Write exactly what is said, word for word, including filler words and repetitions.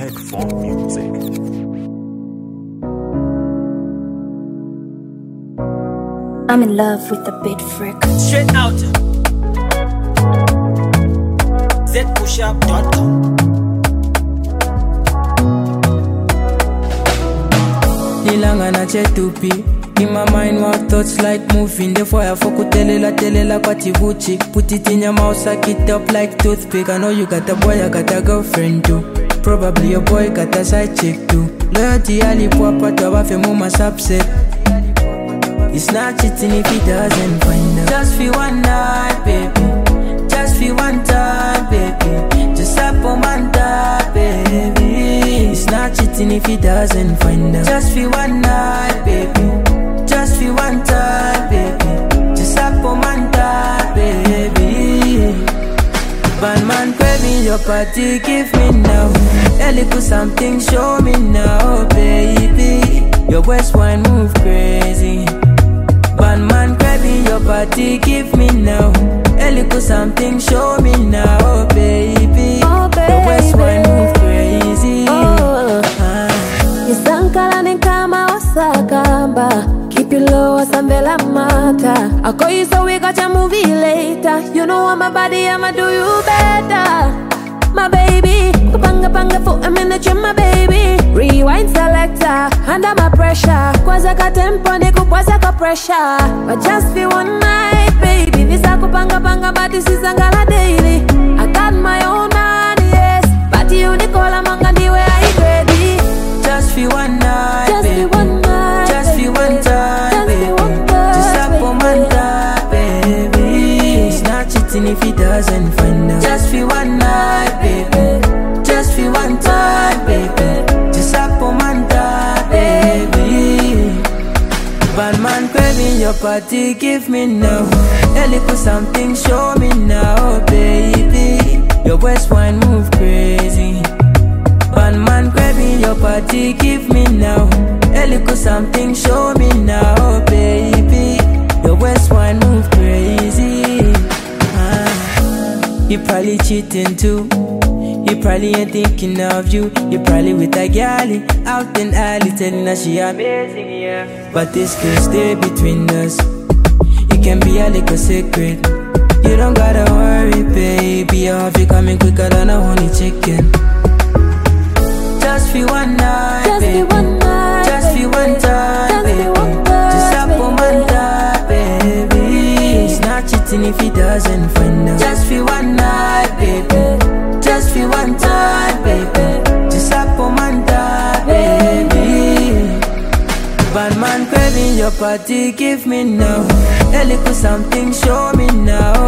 Fred for music. I'm in love with the beat freak. Straight out z push up dot com. Nilanga na chetupi. In my mind, what thoughts like moving. Therefore, I fuck with telela, telela, kwati Gucci. Put it in your mouth, suck it up like toothpick. I know you got a boy, I got a girlfriend too. Probably your boy got a side chick too. Loyalty, ali papa, tawa fe mama subset. It's not cheating if he doesn't find out. Just for one night, baby. Just for one time, baby. Just up on my top, baby. It's not cheating if he doesn't find out. Just for one night, baby. Just for one time, baby. Just up on my top, baby. Bad man craving your party, give me now. A little something, show me now, baby. Your west wine move crazy. Bad man craving your party, give me now. A little something, show me now, baby. Oh, baby. Your west wine move crazy. Oh. Ah. Nisankala ni kama Osakamba. Keep you low as Ambela Mata. I call you so we got your movie later. You know I'm my body, I'ma do you better. My baby, kupanga panga for a minute, you're my baby. Rewind selector, under my pressure. Kwaza ka tempo, niku kwaza ka pressure. But just for one night, baby. Nisa kupanga panga, but this is angala daily. I got my own money, yes. But you Nicola manga di where I ready. Just for one night, Just baby. for one night, Just for one time, Just baby. for one time, Just up on my baby. top, baby. It's not cheating if he doesn't find out. Just for one night, baby. Just for one time, baby. Just up on my top, baby. Bad man craving your party, give me now. A little something, show me now, baby. Your west wine move crazy. Bad man craving your party, give me now. A little something, show me now, baby. Your west wine move crazy. Ah. You probably cheating too. He probably ain't thinking of you. You probably with a galley out in alley telling her she amazing, yeah. But this could stay between us. It can be a little secret. You don't gotta worry, baby. I'll be coming quicker than a honey chicken. Just for one night, Just baby. for one night, Just for one time, Just baby. for one time, Just up on my top, baby. It's not cheating if he doesn't find out. Just for one night, baby. Just for one time, baby. Just up on my top, baby. Bad man craving your party, give me now. A little something, show me now,